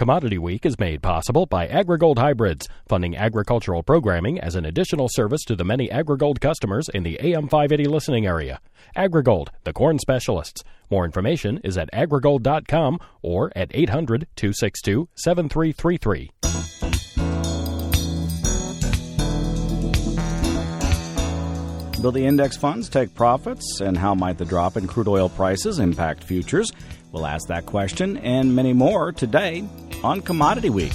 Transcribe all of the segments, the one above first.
Commodity Week is made possible by AgriGold Hybrids, funding agricultural programming as an additional service to the many AgriGold customers in the AM 580 listening area. AgriGold, the corn specialists. More information is at agrigold.com or at 800-262-7333. Will the index funds take profits, and how might the drop in crude oil prices impact futures? We'll ask that question and many more today on Commodity Week.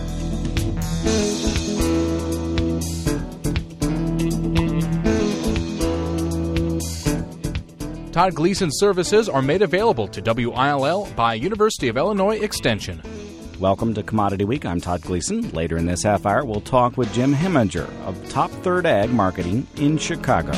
Todd Gleason services are made available to WILL by University of Illinois Extension. Welcome to Commodity Week. I'm Todd Gleason. Later in this half hour, we'll talk with Jim Heminger of Top Third Ag Marketing in Chicago.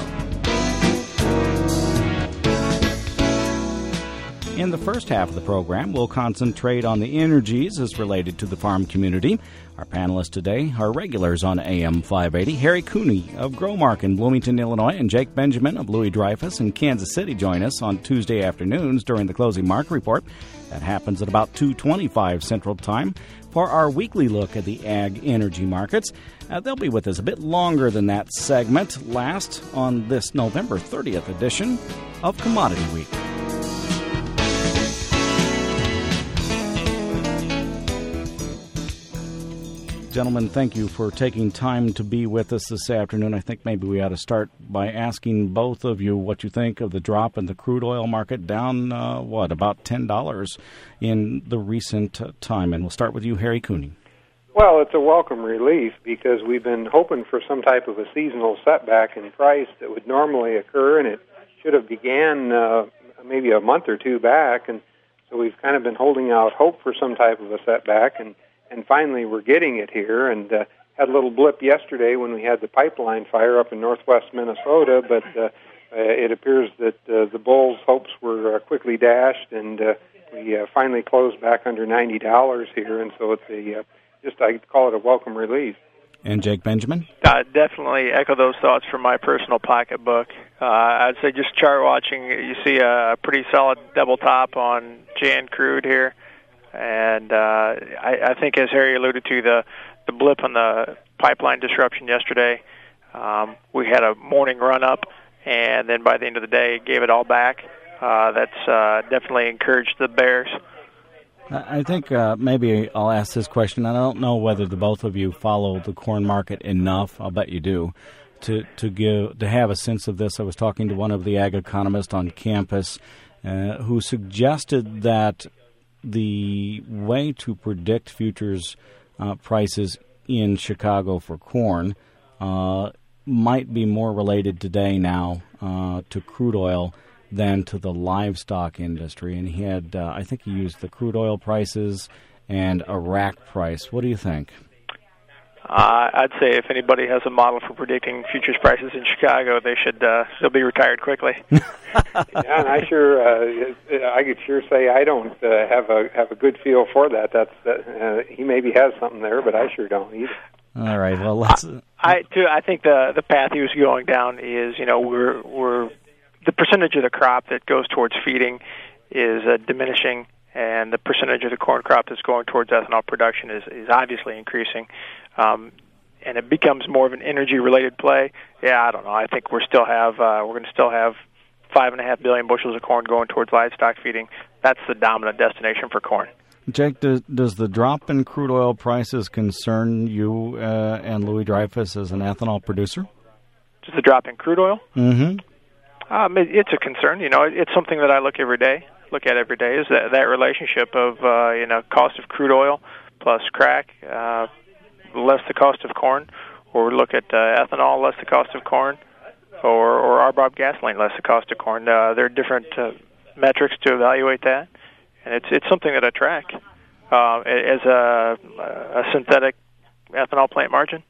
In the first half of the program, we'll concentrate on the energies as related to the farm community. Our panelists today are regulars on AM 580. Harry Cooney of Growmark in Bloomington, Illinois, and Jake Benjamin of Louis Dreyfus in Kansas City join us on Tuesday afternoons during the closing market report. That happens at about 2:25 Central Time for our weekly look at the ag energy markets. They'll be with us a bit longer than that segment, last on this November 30th edition of Commodity Week. Gentlemen, thank you for taking time to be with us this afternoon. I think maybe we ought to start by asking both of you what you think of the drop in the crude oil market, down, about $10 in the recent time. And we'll start with you, Harry Cooney. Well, it's a welcome relief because we've been hoping for some type of a seasonal setback in price that would normally occur, and it should have began maybe a month or two back. And so we've kind of been holding out hope for some type of a setback, and finally we're getting it here, and had a little blip yesterday when we had the pipeline fire up in northwest Minnesota, but it appears that the bulls' hopes were quickly dashed, and we finally closed back under $90 here, and so it's I'd call it a welcome relief. And Jake Benjamin? Definitely echo those thoughts from my personal pocketbook. I'd say just chart watching, you see a pretty solid double top on Jan crude here. And I think, as Harry alluded to, the blip on the pipeline disruption yesterday, we had a morning run-up, and then by the end of the day, gave it all back. That's definitely encouraged the bears. I think maybe I'll ask this question. I don't know whether the both of you follow the corn market enough. I'll bet you do. To have a sense of this, I was talking to one of the ag economists on campus who suggested that the way to predict futures prices in Chicago for corn might be more related today now to crude oil than to the livestock industry. And he had, I think he used the crude oil prices and a rack price. What do you think? I'd say if anybody has a model for predicting futures prices in Chicago, they'll be retired quickly. Yeah, and I could sure say I don't have a good feel for that. He maybe has something there, but I sure don't either. All right. Well, let's. I think the path he was going down is, we're the percentage of the crop that goes towards feeding is diminishing, and the percentage of the corn crop that's going towards ethanol production is obviously increasing. And it becomes more of an energy-related play. Yeah, I don't know. I think we're going to still have 5.5 billion bushels of corn going towards livestock feeding. That's the dominant destination for corn. Jake, does the drop in crude oil prices concern you and Louis Dreyfus as an ethanol producer? Does the drop in crude oil? Mm-hmm. It's a concern. It's something that I look at every day. Is that relationship of cost of crude oil plus crack, less the cost of corn, or look at ethanol less the cost of corn, or RBOB gasoline less the cost of corn. There are different metrics to evaluate that, and it's something that I track as a synthetic ethanol plant margin.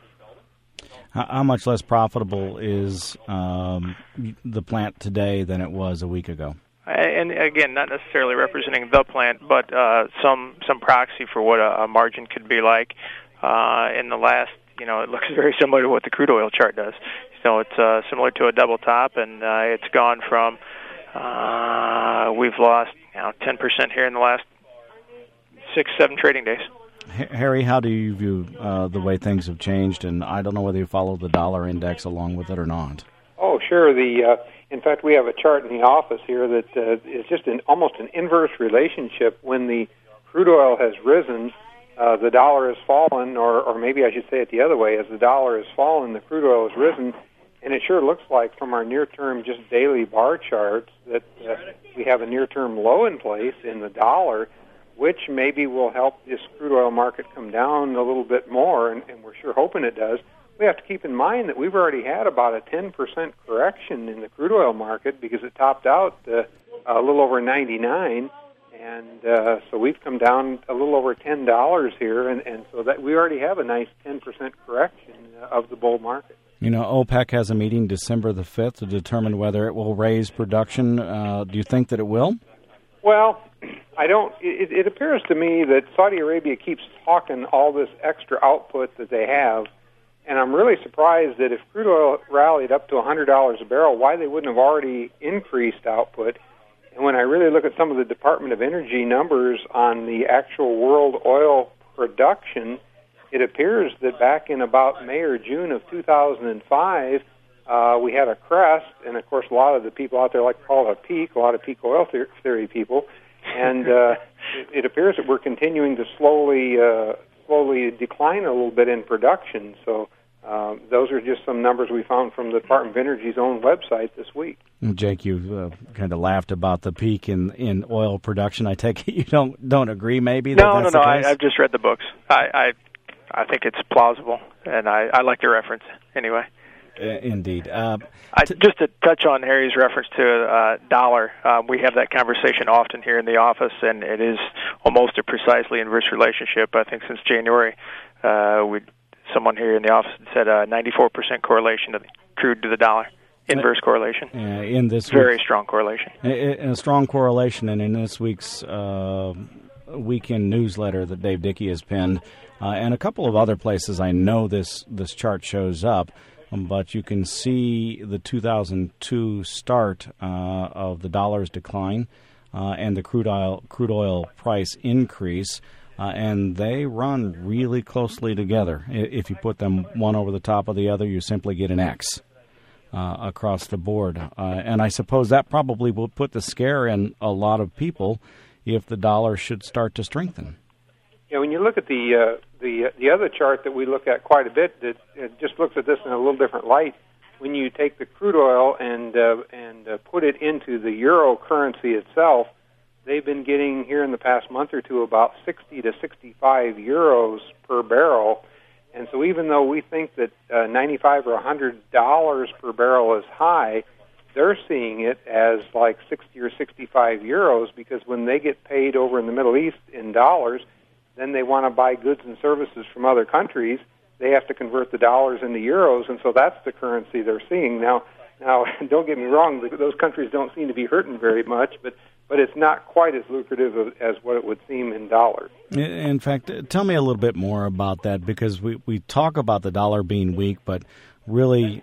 How much less profitable is the plant today than it was a week ago? And again, not necessarily representing the plant, but some proxy for what a margin could be like. In the last, it looks very similar to what the crude oil chart does. So it's similar to a double top, and it's gone from we've lost 10% here in the last 6, 7 trading days. Harry, how do you view the way things have changed? And I don't know whether you follow the dollar index along with it or not. Oh, sure. In fact, we have a chart in the office here that is just almost an inverse relationship. When the crude oil has risen, the dollar has fallen, or maybe I should say it the other way. As the dollar has fallen, the crude oil has risen, and it sure looks like from our near-term just daily bar charts that we have a near-term low in place in the dollar, which maybe will help this crude oil market come down a little bit more, and we're sure hoping it does. We have to keep in mind that we've already had about a 10% correction in the crude oil market because it topped out a little over 99, and so we've come down a little over $10 here, and so that we already have a nice 10% correction of the bull market. You know, OPEC has a meeting December the 5th to determine whether it will raise production. Do you think that it will? Well, I don't. It appears to me that Saudi Arabia keeps talking all this extra output that they have, and I'm really surprised that if crude oil rallied up to $100 a barrel, why they wouldn't have already increased output. And when I really look at some of the Department of Energy numbers on the actual world oil production, it appears that back in about May or June of 2005, we had a crest, and of course a lot of the people out there like to call it a peak, a lot of peak oil theory people, and it appears that we're continuing to slowly decline a little bit in production. So those are just some numbers we found from the Department of Energy's own website this week. Jake, you've kind of laughed about the peak in oil production. I take it you don't agree, maybe? No. The case? I've just read the books. I think it's plausible, and I like the reference anyway. Indeed. Just to touch on Harry's reference to dollar, we have that conversation often here in the office, and it is almost a precisely inverse relationship. I think since January, someone here in the office said 94% correlation of crude to the dollar. Inverse correlation. In this very strong correlation. A strong correlation, and in this week's weekend newsletter that Dave Dickey has penned, and a couple of other places I know this chart shows up, but you can see the 2002 start of the dollar's decline and the crude oil price increase, and they run really closely together. If you put them one over the top of the other, you simply get an X across the board. And I suppose that probably will put the scare in a lot of people if the dollar should start to strengthen. Yeah, when you look at the other chart that we look at quite a bit, it just looks at this in a little different light. When you take the crude oil and put it into the euro currency itself, they've been getting here in the past month or two about 60 to 65 euros per barrel. And so even though we think that $95 or $100 per barrel is high, they're seeing it as like 60 or 65 euros because when they get paid over in the Middle East in dollars, then they want to buy goods and services from other countries. They have to convert the dollars into euros, and so that's the currency they're seeing. Now, don't get me wrong, those countries don't seem to be hurting very much, but it's not quite as lucrative as what it would seem in dollars. In fact, tell me a little bit more about that, because we talk about the dollar being weak, but really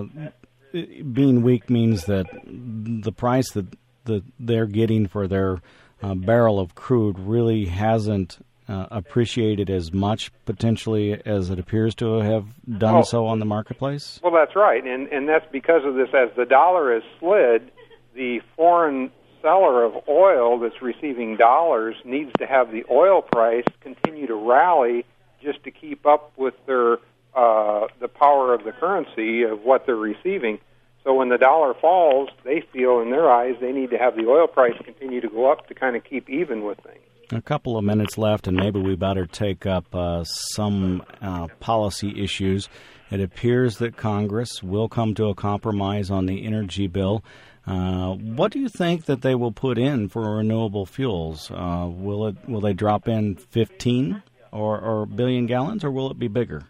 being weak means that the price that they're getting for their barrel of crude really hasn't appreciated as much potentially as it appears to have done so on the marketplace? Well, that's right, and that's because of this. As the dollar has slid, the foreign seller of oil that's receiving dollars needs to have the oil price continue to rally just to keep up with their the power of the currency of what they're receiving. So when the dollar falls, they feel in their eyes they need to have the oil price continue to go up to kind of keep even with things. A couple of minutes left, and maybe we better take up some policy issues. It appears that Congress will come to a compromise on the energy bill. What do you think that they will put in for renewable fuels? Will they drop in 15 or billion gallons, or will it be bigger?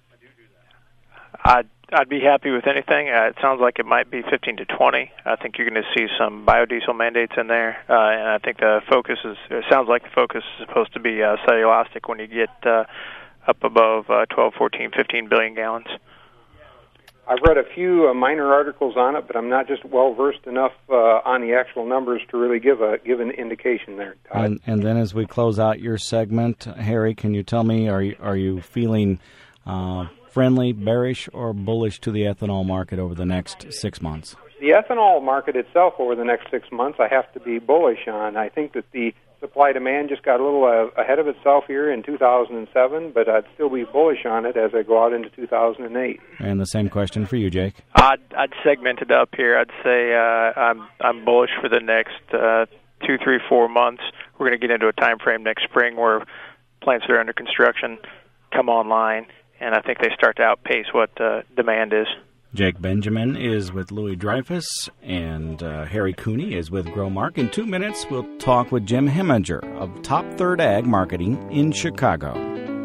I'd be happy with anything. It sounds like it might be 15 to 20. I think you're going to see some biodiesel mandates in there, and I think it sounds like the focus is supposed to be cellulosic when you get up above 12, 14, 15 billion gallons. I've read a few minor articles on it, but I'm not just well-versed enough on the actual numbers to really give an indication there, Todd. And then as we close out your segment, Harry, can you tell me, are you feeling friendly, bearish, or bullish to the ethanol market over the next 6 months? The ethanol market itself over the next 6 months I have to be bullish on. I think that the supply-demand just got a little ahead of itself here in 2007, but I'd still be bullish on it as I go out into 2008. And the same question for you, Jake. I'd segment it up here. I'd say I'm bullish for the next 2, 3, 4 months. We're going to get into a time frame next spring where plants that are under construction come online, and I think they start to outpace what demand is. Jake Benjamin is with Louis Dreyfus, and Harry Cooney is with Growmark. In 2 minutes, we'll talk with Jim Heminger of Top Third Ag Marketing in Chicago.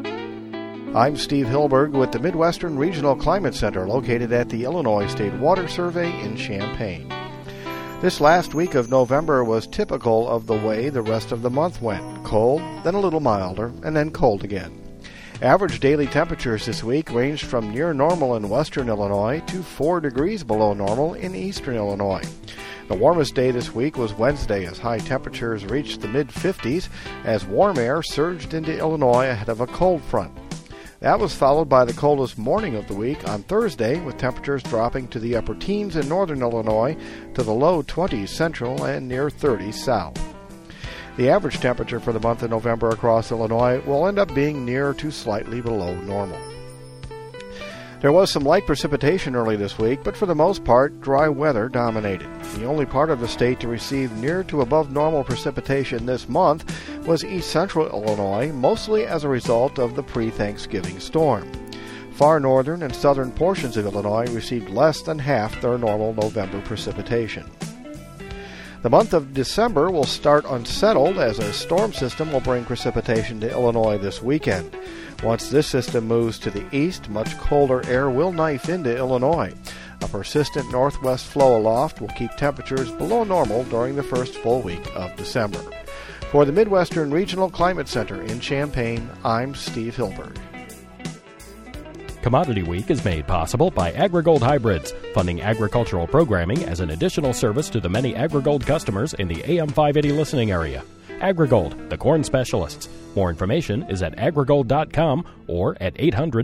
I'm Steve Hilberg with the Midwestern Regional Climate Center located at the Illinois State Water Survey in Champaign. This last week of November was typical of the way the rest of the month went. Cold, then a little milder, and then cold again. Average daily temperatures this week ranged from near normal in western Illinois to 4 degrees below normal in eastern Illinois. The warmest day this week was Wednesday as high temperatures reached the mid-50s as warm air surged into Illinois ahead of a cold front. That was followed by the coldest morning of the week on Thursday, with temperatures dropping to the upper teens in northern Illinois to the low 20s central and near 30s south. The average temperature for the month of November across Illinois will end up being near to slightly below normal. There was some light precipitation early this week, but for the most part, dry weather dominated. The only part of the state to receive near to above normal precipitation this month was east central Illinois, mostly as a result of the pre-Thanksgiving storm. Far northern and southern portions of Illinois received less than half their normal November precipitation. The month of December will start unsettled as a storm system will bring precipitation to Illinois this weekend. Once this system moves to the east, much colder air will knife into Illinois. A persistent northwest flow aloft will keep temperatures below normal during the first full week of December. For the Midwestern Regional Climate Center in Champaign, I'm Steve Hilberg. Commodity Week is made possible by AgriGold Hybrids, funding agricultural programming as an additional service to the many AgriGold customers in the AM 580 listening area. AgriGold, the corn specialists. More information is at agrigold.com or at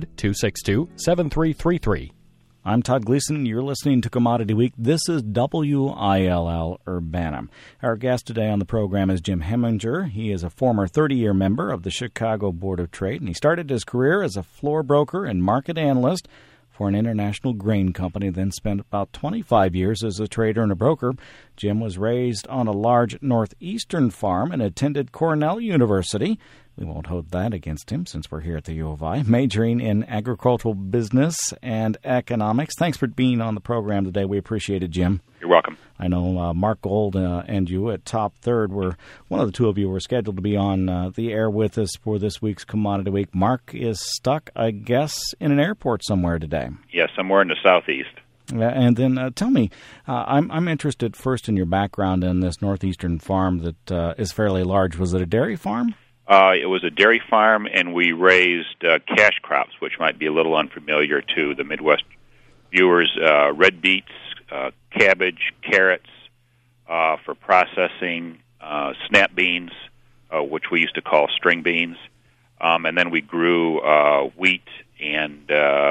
800-262-7333. I'm Todd Gleason. You're listening to Commodity Week. This is WILL Urbana. Our guest today on the program is Jim Heminger. He is a former 30-year member of the Chicago Board of Trade, and he started his career as a floor broker and market analyst for an international grain company, then spent about 25 years as a trader and a broker. Jim was raised on a large northeastern farm and attended Cornell University. We won't hold that against him since we're here at the U of I, majoring in agricultural business and economics. Thanks for being on the program today. We appreciate it, Jim. You're welcome. I know Mark Gold and you at Top Third one of the two of you were scheduled to be on the air with us for this week's Commodity Week. Mark is stuck, I guess, in an airport somewhere today. Yes, somewhere in the southeast. And then tell me, I'm interested first in your background in this northeastern farm that is fairly large. Was it a dairy farm? It was a dairy farm, and we raised cash crops, which might be a little unfamiliar to the Midwest viewers. Red beets, cabbage, carrots for processing, snap beans, which we used to call string beans. And then we grew wheat and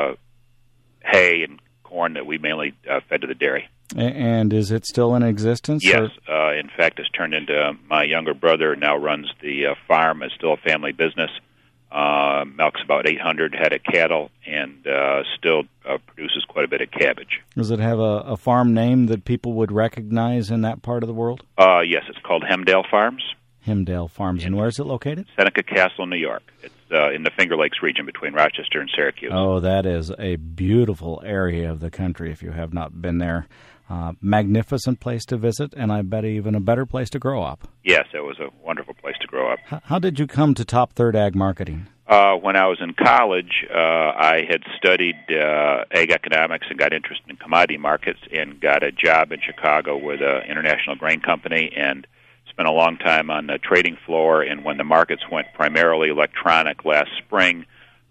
hay and corn that we mainly fed to the dairy. And is it still in existence? Yes. In fact, it's turned into my younger brother now runs the farm. It's still a family business. Milks about 800 head of cattle and still produces quite a bit of cabbage. Does it have a farm name that people would recognize in that part of the world? Yes, it's called Hemdale Farms. Hemdale Farms. And where is it located? Seneca Castle, New York. It's in the Finger Lakes region between Rochester and Syracuse. Oh, that is a beautiful area of the country if you have not been there. Magnificent place to visit, and I bet even a better place to grow up. Yes, it was a wonderful place to grow up. How did you come to Top Third Ag Marketing? When I was in college, I had studied ag economics and got interested in commodity markets and got a job in Chicago with an international grain company and spent a long time on the trading floor. And when the markets went primarily electronic last spring,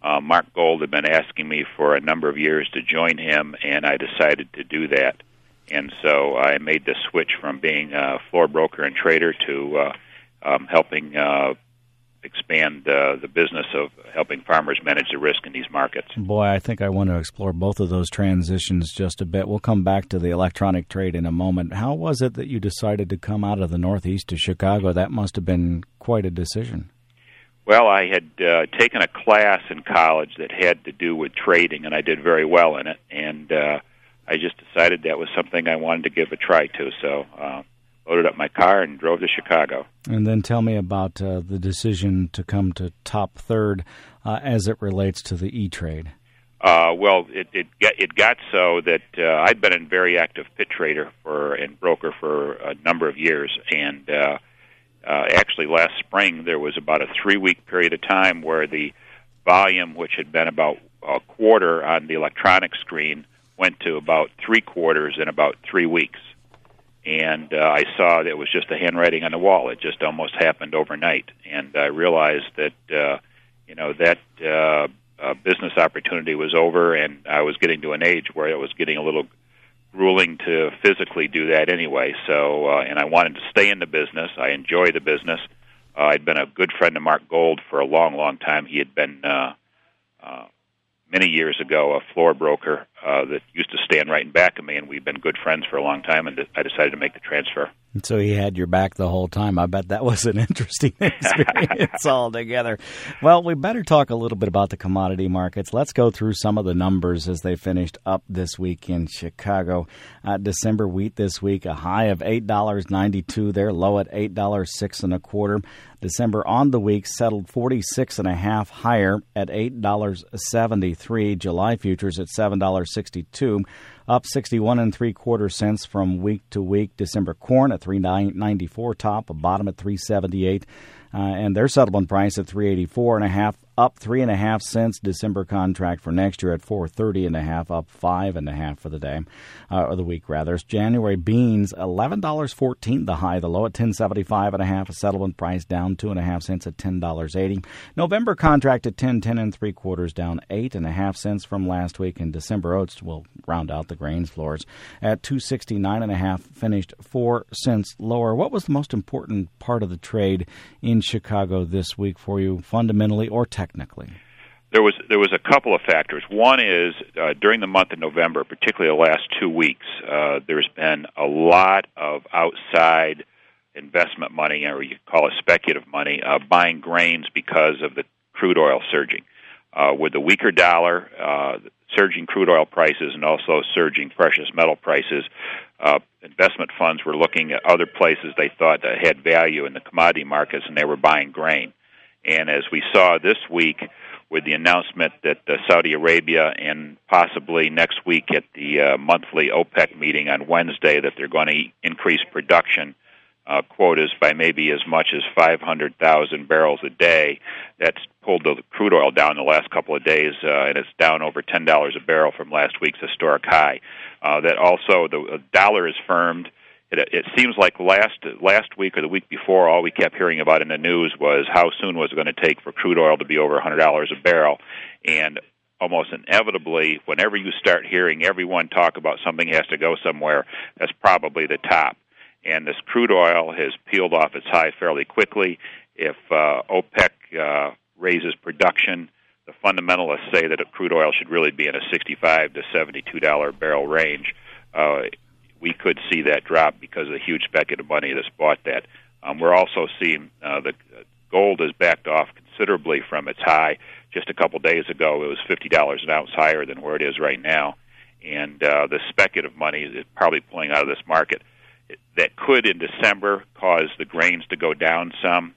Mark Gold had been asking me for a number of years to join him, and I decided to do that. And so I made the switch from being a floor broker and trader to helping expand the business of helping farmers manage the risk in these markets. Boy, I think I want to explore both of those transitions just a bit. We'll come back to the electronic trade in a moment. How was it that you decided to come out of the Northeast to Chicago? That must have been quite a decision. Well, I had taken a class in college that had to do with trading, and I did very well in it. And I just decided that was something I wanted to give a try to. So loaded up my car and drove to Chicago. And then tell me about the decision to come to Top Third as it relates to the E-Trade. Well, it got so that I'd been a very active pit trader and broker for a number of years, and actually last spring there was about a 3-week period of time where the volume, which had been about a quarter on the electronic screen, went to about 3/4 in about 3 weeks. And I saw that it was just the handwriting on the wall. It just almost happened overnight. And I realized that, business opportunity was over, and I was getting to an age where it was getting a little grueling to physically do that anyway. So, and I wanted to stay in the business. I enjoy the business. I'd been a good friend of Mark Gold for a long, long time. He had been many years ago a floor broker that used to stand right in back of me, and we've been good friends for a long time, and I decided to make the transfer. So he had your back the whole time. I bet that was an interesting experience altogether. Well, we better talk a little bit about the commodity markets. Let's go through some of the numbers as they finished up this week in Chicago. December wheat this week, a high of $8.92 there, low at $8.0625. December on the week settled 46.5 higher at $8.73. July futures at $7.62. Up 61 3/4 cents from week to week. December corn at $3.94 top, a bottom at $3.78, and their settlement price at $3.84.5, up 3.5 cents. December contract for next year at $4.30.5, up 5.5 for the day, or the week rather. January beans $11.14 the high, the low at $10.75.5, a settlement price down 2.5 cents at $10.80. November contract at $10.10 3/4, down 8.5 cents from last week. And December oats will round out the grains floors at $2.69.5, finished 4 cents lower. What was the most important part of the trade in Chicago this week for you, fundamentally or technically? There was a couple of factors. One is during the month of November, particularly the last 2 weeks, there's been a lot of outside investment money, or you call it speculative money, buying grains because of the crude oil surging. With the weaker dollar, surging crude oil prices, and also surging precious metal prices, investment funds were looking at other places they thought that had value in the commodity markets, and they were buying grain. And as we saw this week with the announcement that Saudi Arabia, and possibly next week at the monthly OPEC meeting on Wednesday, that they're going to increase production quotas by maybe as much as 500,000 barrels a day. That's pulled the crude oil down the last couple of days, and it's down over $10 a barrel from last week's historic high. That also, the dollar is firmed. It seems like last week or the week before, all we kept hearing about in the news was how soon was it going to take for crude oil to be over $100 a barrel. And almost inevitably, whenever you start hearing everyone talk about something has to go somewhere, that's probably the top. And this crude oil has peeled off its high fairly quickly. If OPEC raises production, the fundamentalists say that crude oil should really be in a $65 to $72 barrel range. We could see that drop because of the huge speculative money that's bought that. We're also seeing the gold has backed off considerably from its high. Just a couple days ago, it was $50 an ounce higher than where it is right now. And the speculative money is probably pulling out of this market. That could, in December, cause the grains to go down some.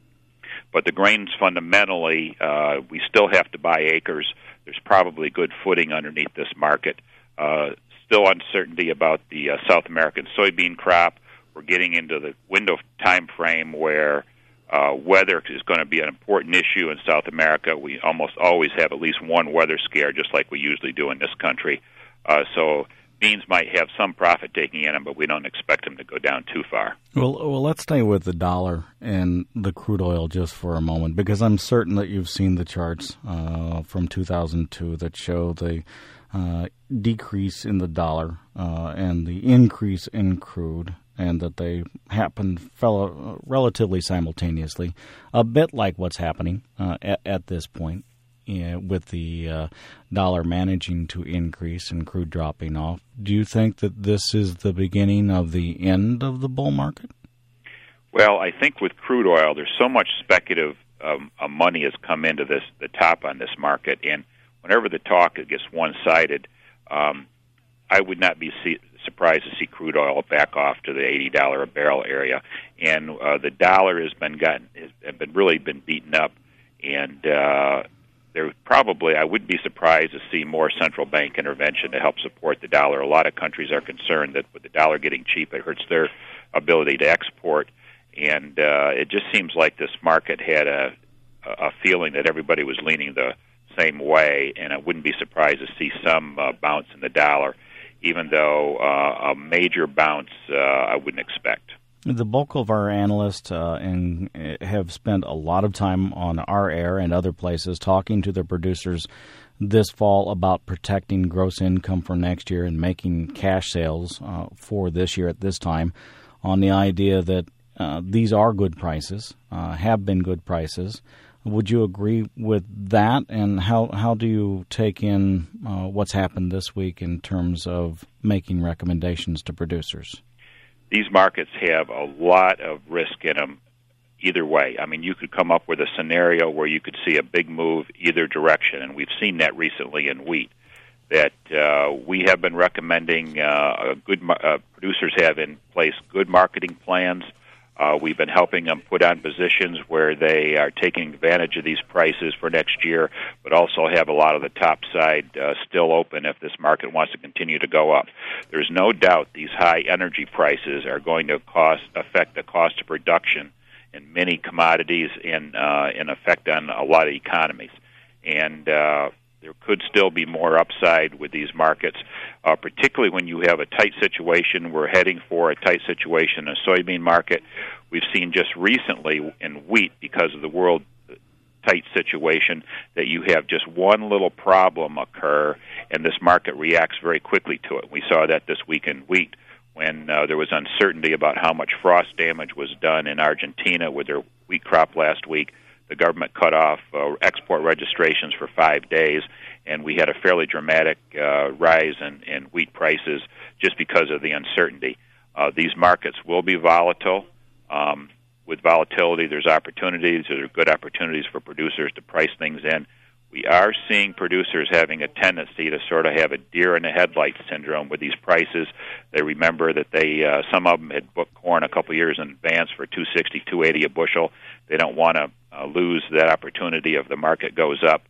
But the grains fundamentally, we still have to buy acres. There's probably good footing underneath this market. Still uncertainty about the South American soybean crop. We're getting into the window time frame where weather is going to be an important issue in South America. We almost always have at least one weather scare, just like we usually do in this country. So beans might have some profit taking in them, but we don't expect them to go down too far. Well, let's stay with the dollar and the crude oil just for a moment, because I'm certain that you've seen the charts from 2002 that show the decrease in the dollar and the increase in crude, and that they happened relatively simultaneously, a bit like what's happening at this point. With the dollar managing to increase and crude dropping off. Do you think that this is the beginning of the end of the bull market? Well, I think with crude oil, there's so much speculative money has come into the top on this market, and whenever the talk gets one-sided, I would not be surprised to see crude oil back off to the $80 a barrel area. And the dollar has been really beaten up, and I would be surprised to see more central bank intervention to help support the dollar. A lot of countries are concerned that with the dollar getting cheap, it hurts their ability to export. And it just seems like this market had a feeling that everybody was leaning the same way, and I wouldn't be surprised to see some bounce in the dollar, even though a major bounce I wouldn't expect. The bulk of our analysts have spent a lot of time on our air and other places talking to the producers this fall about protecting gross income for next year and making cash sales for this year at this time, on the idea that these are good prices, have been good prices. Would you agree with that? And how do you take in what's happened this week in terms of making recommendations to producers? These markets have a lot of risk in them either way. I mean, you could come up with a scenario where you could see a big move either direction, and we've seen that recently in wheat, that we have been recommending producers have in place good marketing plans. We've been helping them put on positions where they are taking advantage of these prices for next year, but also have a lot of the top side still open if this market wants to continue to go up. There's no doubt these high energy prices are going to affect the cost of production in many commodities and effect on a lot of economies. And there could still be more upside with these markets, particularly when you have a tight situation. We're heading for a tight situation in the soybean market. We've seen just recently in wheat, because of the world tight situation, that you have just one little problem occur, and this market reacts very quickly to it. We saw that this week in wheat when there was uncertainty about how much frost damage was done in Argentina with their wheat crop last week. The government cut off export registrations for 5 days, and we had a fairly dramatic rise in wheat prices just because of the uncertainty. These markets will be volatile. With volatility, there's opportunities. There are good opportunities for producers to price things in. We are seeing producers having a tendency to sort of have a deer in the headlights syndrome with these prices. They remember that some of them had booked corn a couple years in advance for $2.60, $2.80 a bushel. They don't want to lose that opportunity if the market goes up,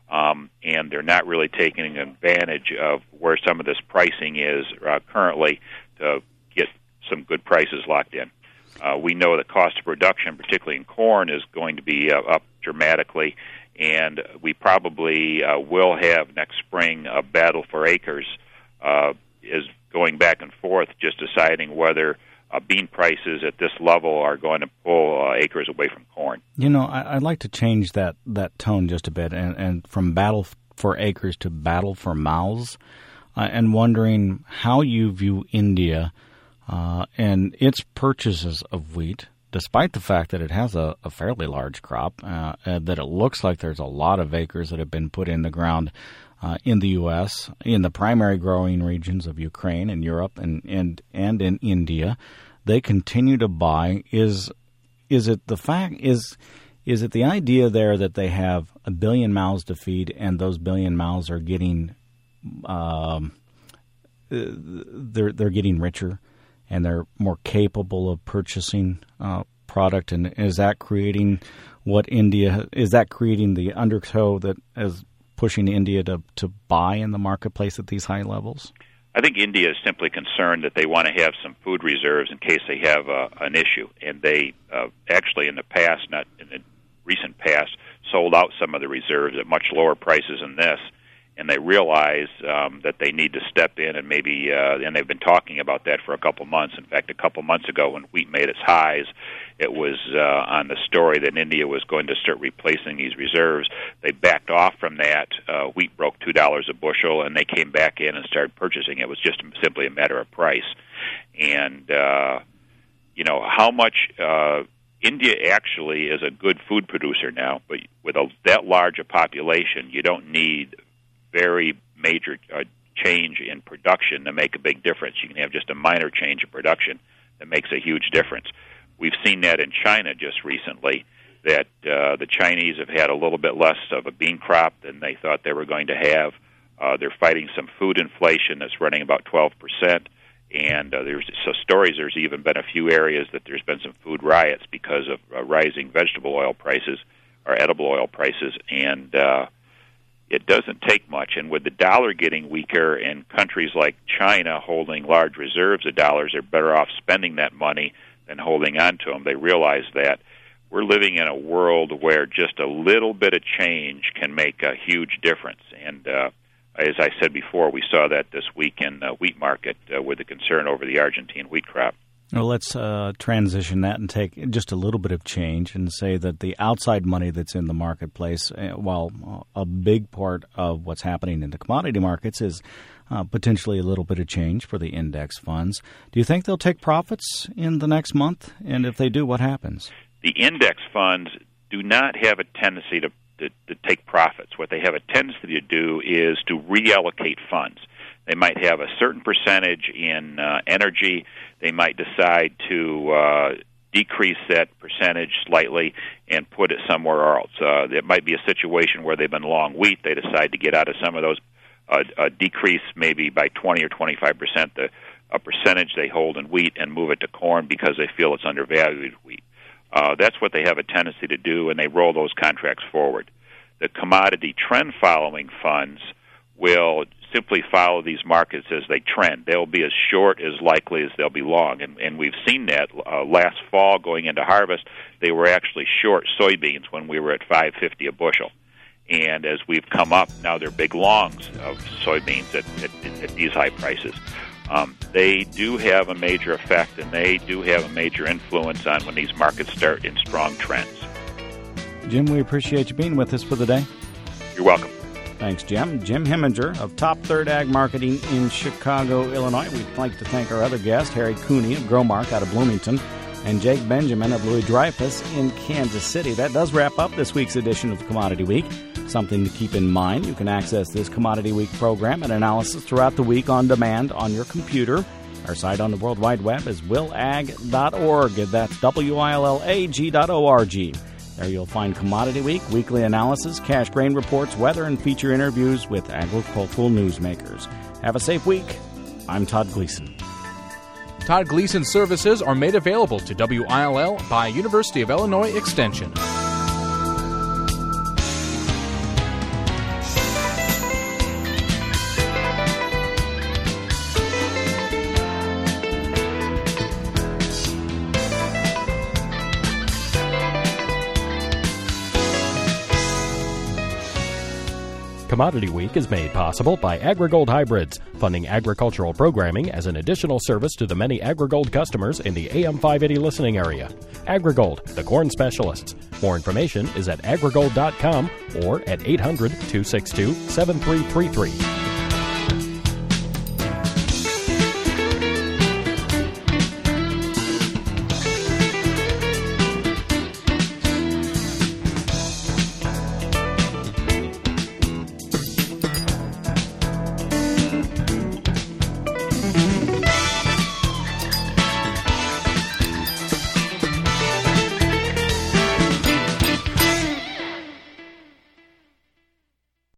and they're not really taking advantage of where some of this pricing is currently to get some good prices locked in. We know the cost of production, particularly in corn, is going to be up dramatically, and we probably will have next spring a battle for acres, is going back and forth, just deciding whether bean prices at this level are going to pull acres away from corn. You know, I'd like to change that tone just a bit, and from battle for acres to battle for mouths, and wondering how you view India and its purchases of wheat, despite the fact that it has a fairly large crop, that it looks like there's a lot of acres that have been put in the ground in the U.S., in the primary growing regions of Ukraine and Europe and in India. They continue to buy. Is it the idea there that they have 1 billion mouths to feed, and those 1 billion mouths are getting they're getting richer, and they're more capable of purchasing product? And is that creating the undertow that is pushing India to buy in the marketplace at these high levels? I think India is simply concerned that they want to have some food reserves in case they have an issue. And they actually in the past, not in the recent past, sold out some of the reserves at much lower prices than this. and they realize that they need to step in and maybe, and they've been talking about that for a couple months. In fact, a couple months ago when wheat made its highs, it was on the story that India was going to start replacing these reserves. They backed off from that. Wheat broke $2 a bushel, and they came back in and started purchasing. It was just simply a matter of price. And, how much India actually is a good food producer now, but with that large a population, you don't need very major change in production to make a big difference. You can have just a minor change in production that makes a huge difference. We've seen that in China just recently, that the Chinese have had a little bit less of a bean crop than they thought they were going to have. They're fighting some food inflation that's running about 12%. And there's even been a few areas that there's been some food riots because of rising vegetable oil prices or edible oil prices. And it doesn't take much. And with the dollar getting weaker and countries like China holding large reserves of dollars, they're better off spending that money than holding on to them. They realize that we're living in a world where just a little bit of change can make a huge difference. And as I said before, we saw that this week in the wheat market with the concern over the Argentine wheat crop. Well, let's transition that and take just a little bit of change and say that the outside money that's in the marketplace, while a big part of what's happening in the commodity markets is potentially a little bit of change for the index funds. Do you think they'll take profits in the next month? And if they do, what happens? The index funds do not have a tendency to take profits. What they have a tendency to do is to reallocate funds. They might have a certain percentage in energy. They might decide to decrease that percentage slightly and put it somewhere else. It might be a situation where they've been long wheat. They decide to get out of some of those, decrease maybe by 20 or 25% a percentage they hold in wheat and move it to corn because they feel it's undervalued wheat. That's what they have a tendency to do, and they roll those contracts forward. The commodity trend-following funds will simply follow these markets as they trend. They'll be as short as likely as they'll be long, and we've seen that last fall going into harvest. They were actually short soybeans when we were at $5.50 a bushel. And as we've come up, now they're big longs of soybeans at these high prices. They do have a major effect, and they do have a major influence on when these markets start in strong trends. Jim, we appreciate you being with us for the day. You're welcome. Thanks, Jim. Jim Heminger of Top Third Ag Marketing in Chicago, Illinois. We'd like to thank our other guest, Harry Cooney of Growmark out of Bloomington, and Jake Benjamin of Louis Dreyfus in Kansas City. That does wrap up this week's edition of Commodity Week. Something to keep in mind, you can access this Commodity Week program and analysis throughout the week on demand on your computer. Our site on the World Wide Web is willag.org. That's willag.org. There you'll find Commodity Week, weekly analysis, cash grain reports, weather, and feature interviews with agricultural newsmakers. Have a safe week. I'm Todd Gleason. Todd Gleason services are made available to WILL by University of Illinois Extension. Commodity Week is made possible by AgriGold Hybrids, funding agricultural programming as an additional service to the many AgriGold customers in the AM 580 listening area. AgriGold, the corn specialists. More information is at agrigold.com or at 800-262-7333.